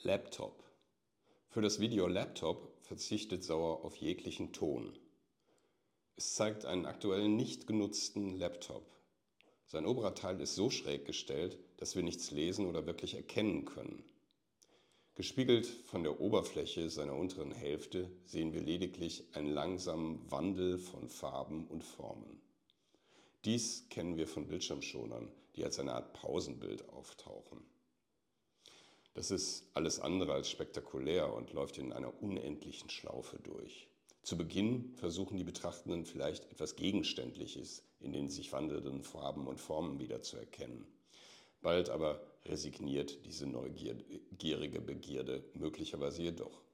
Laptop. Für das Video Laptop verzichtet Sauer auf jeglichen Ton. Es zeigt einen aktuell nicht genutzten Laptop. Sein oberer Teil ist so schräg gestellt, dass wir nichts lesen oder wirklich erkennen können. Gespiegelt von der Oberfläche seiner unteren Hälfte sehen wir lediglich einen langsamen Wandel von Farben und Formen. Dies kennen wir von Bildschirmschonern, die als eine Art Pausenbild auftauchen. Das ist alles andere als spektakulär und läuft in einer unendlichen Schlaufe durch. Zu Beginn versuchen die Betrachtenden vielleicht etwas Gegenständliches in den sich wandelnden Farben und Formen wiederzuerkennen. Bald aber resigniert diese neugierige Begierde möglicherweise jedoch.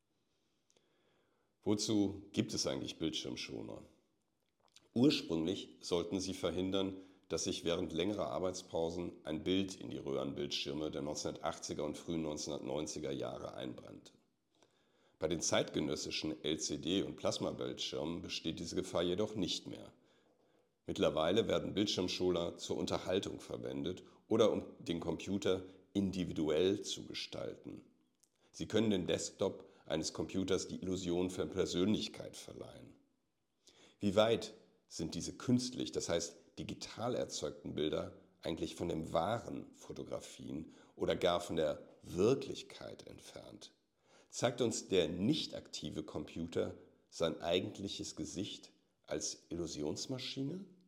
Wozu gibt es eigentlich Bildschirmschoner? Ursprünglich sollten sie verhindern, dass sich während längerer Arbeitspausen ein Bild in die Röhrenbildschirme der 1980er und frühen 1990er Jahre einbrannte. Bei den zeitgenössischen LCD- und Plasmabildschirmen besteht diese Gefahr jedoch nicht mehr. Mittlerweile werden Bildschirmschoner zur Unterhaltung verwendet oder um den Computer individuell zu gestalten. Sie können dem Desktop eines Computers die Illusion von Persönlichkeit verleihen. Wie weit sind diese künstlich, das heißt digital erzeugten Bilder eigentlich von den wahren Fotografien oder gar von der Wirklichkeit entfernt? Zeigt uns der nicht aktive Computer sein eigentliches Gesicht als Illusionsmaschine?